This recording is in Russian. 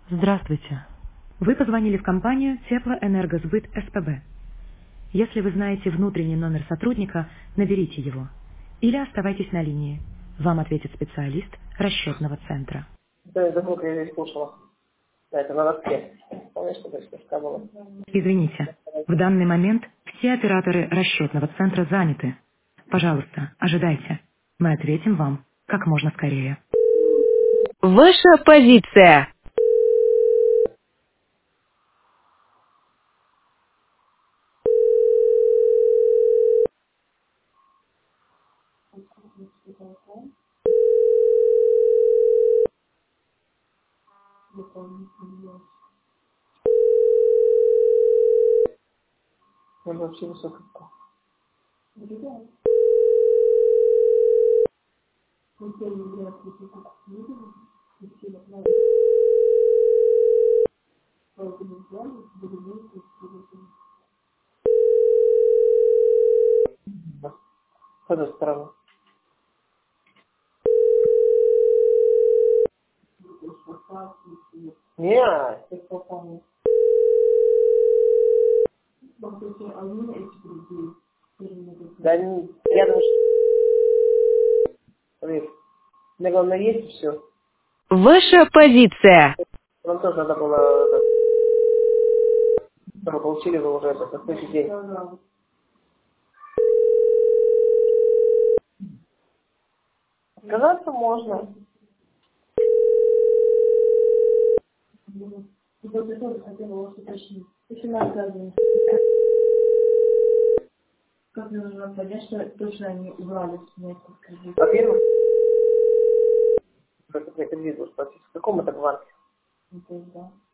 Здравствуйте. Вы позвонили в компанию Теплоэнергосбыт СПБ. Если вы знаете внутренний номер сотрудника, наберите его. Или оставайтесь на линии. Вам ответит специалист расчетного центра. Да, я забыл, я здесь слушала. Да, это на Роске. Помнишь, что здесь рассказывала? Извините, в данный момент все операторы расчетного центра заняты. Пожалуйста, ожидайте. Мы ответим вам как можно скорее. Ваша позиция. Он вообще высокий. Да. С этой стороны. Нет. Да, я думаю, что... Видишь, мне главное есть и все. Ваша позиция. Нам тоже надо было... Мы получили вы уже это, на следующий день. Отказаться можно. Как мне нужно понять, что точно они убрали с меня этот кредит? Во-первых, как это кредит был спросить, в каком это банке? Ну, то есть, да.